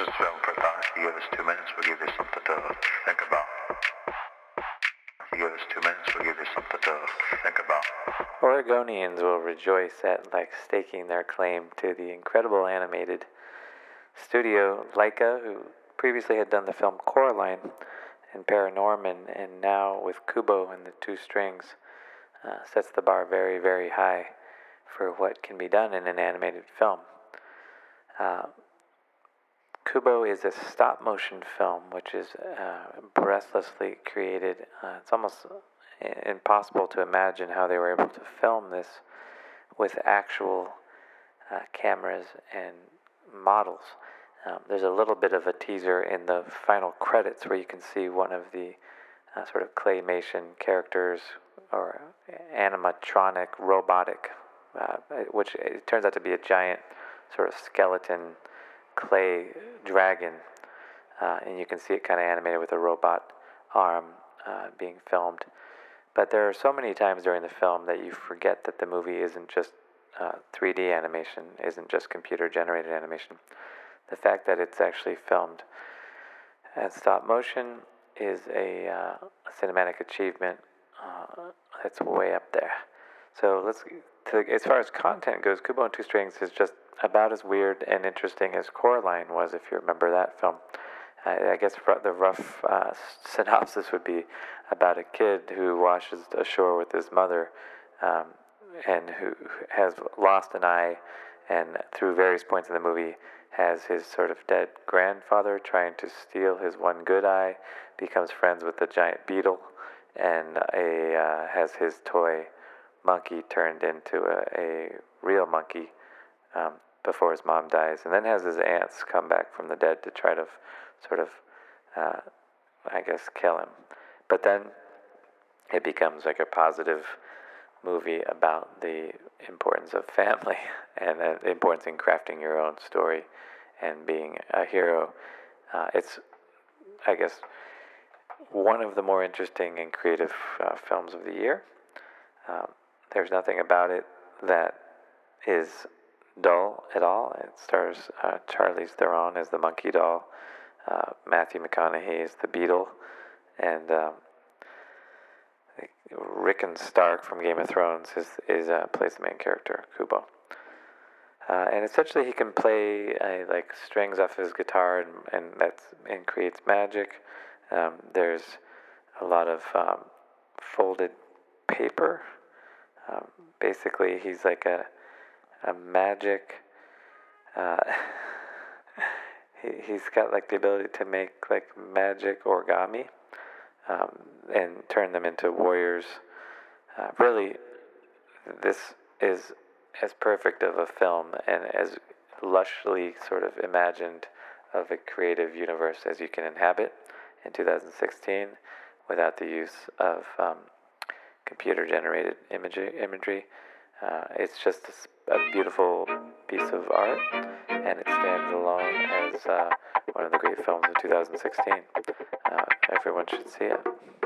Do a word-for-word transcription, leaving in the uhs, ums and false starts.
is film for thought. You give us two minutes, we'll give you something to think about. You give us two minutes, we'll give you something to think about. Oregonians will rejoice at like staking their claim to the incredible animated studio Laika, who previously had done the film Coraline and Paranorman, and now with Kubo and the Two Strings, uh, sets the bar very, very high for what can be done in an animated film. Uh, Kubo is a stop-motion film, which is uh, breathlessly created. Uh, it's almost impossible to imagine how they were able to film this with actual uh, cameras and models. Um, there's a little bit of a teaser in the final credits where you can see one of the uh, sort of claymation characters or animatronic, robotic, uh, which it turns out to be a giant sort of skeleton clay dragon, uh, and you can see it kind of animated with a robot arm uh, being filmed. But there are so many times during the film that you forget that the movie isn't just uh, three D animation, isn't just computer-generated animation. The fact that it's actually filmed as stop motion is a, uh, a cinematic achievement uh, that's way up there. So let's, to, as far as content goes, Kubo and Two Strings is just about as weird and interesting as Coraline was, if you remember that film. I, I guess the rough uh, synopsis would be about a kid who washes ashore with his mother um, and who has lost an eye, and through various points in the movie has his sort of dead grandfather trying to steal his one good eye, becomes friends with the giant beetle, and a uh, has his toy monkey turned into a, a real monkey um, before his mom dies, and then has his aunts come back from the dead to try to f- sort of, uh, I guess, kill him. But then it becomes like a positive movie about the importance of family and uh, the importance in crafting your own story and being a hero. Uh, it's, I guess, one of the more interesting and creative uh, films of the year. Um, there's nothing about it that is dull at all. It stars uh, Charlize Theron as the monkey doll, uh, Matthew McConaughey as the beetle, and um, Rickon Stark from Game of Thrones is is uh, plays the main character, Kubo. Uh, and essentially, he can play uh, like strings off his guitar, and and that's and creates magic. Um, there's a lot of um, folded paper. Um, basically, he's like a a magic. Uh, he he's got like the ability to make like magic origami. Um, and turn them into warriors. Uh, really, this is as perfect of a film and as lushly sort of imagined of a creative universe as you can inhabit in two thousand sixteen without the use of um, computer-generated imagery. imagery. Uh, it's just a, a beautiful piece of art, and it stands alone as uh, one of the great films of two thousand sixteen. Uh, everyone should see it.